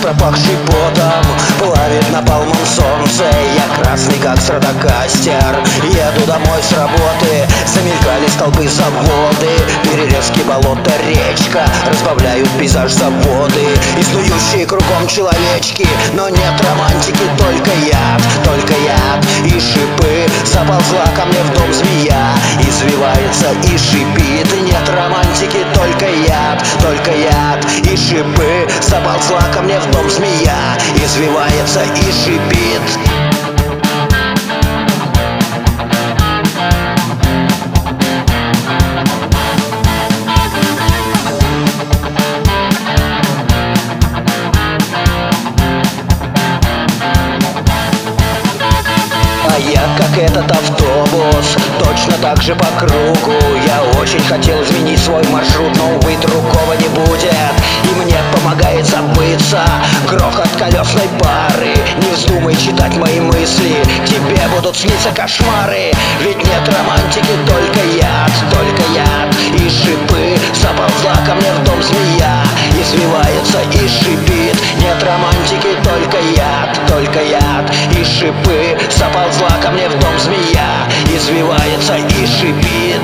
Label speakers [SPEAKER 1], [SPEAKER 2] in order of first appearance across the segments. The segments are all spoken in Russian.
[SPEAKER 1] пропахший потом, плавит напалмом солнце. Я красный, как стратокастер, еду домой с работы. Замелькали столбы, заводы, перелески, болото, речка, разбавляют пейзаж заводы и снующие кругом человечки. Но нет романтики, только яд и шипы. Заползла ко мне в дом змея, извивается и шипит. Нет романтики, только яд и шипы. Заползла ко мне в дом змея, извивается и шипит. Я, как этот автобус, точно так же по кругу. Я очень хотел изменить свой маршрут, но, увы, другого не будет. И мне помогает забыться грохот колесной пары. Не вздумай читать мои мысли, тебе будут сниться кошмары. Ведь нет романтики, только яд и шипы. Заползла ко мне в дом змея, извивается и шипит. Нет романтики, только яд и шипы. Заползла ко мне в дом змея, извивается и шипит.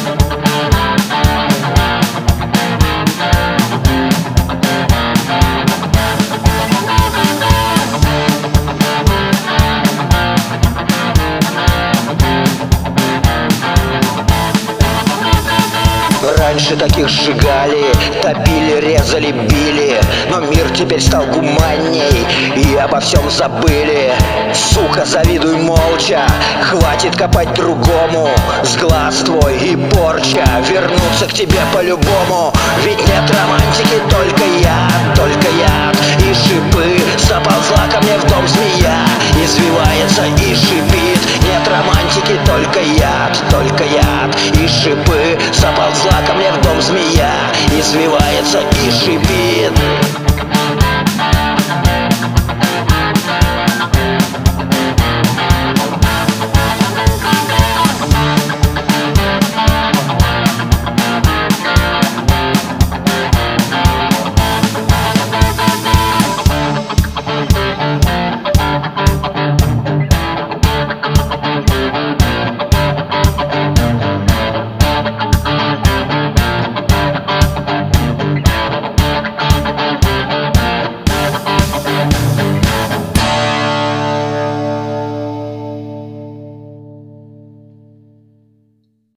[SPEAKER 1] Раньше таких сжигали, топили, резали, били. Но мир теперь стал гуманней, и обо всем забыли. Сука, завидуй молча, хватит копать другому. С глаз твой и порча вернуться к тебе по-любому. Ведь нет романтики, только яд и шипы. Заползла ко мне в дом змея, извивается и шипит. Нет романтики, только яд и шипы. Заползла ко мне в дом змея, извивается и шипит.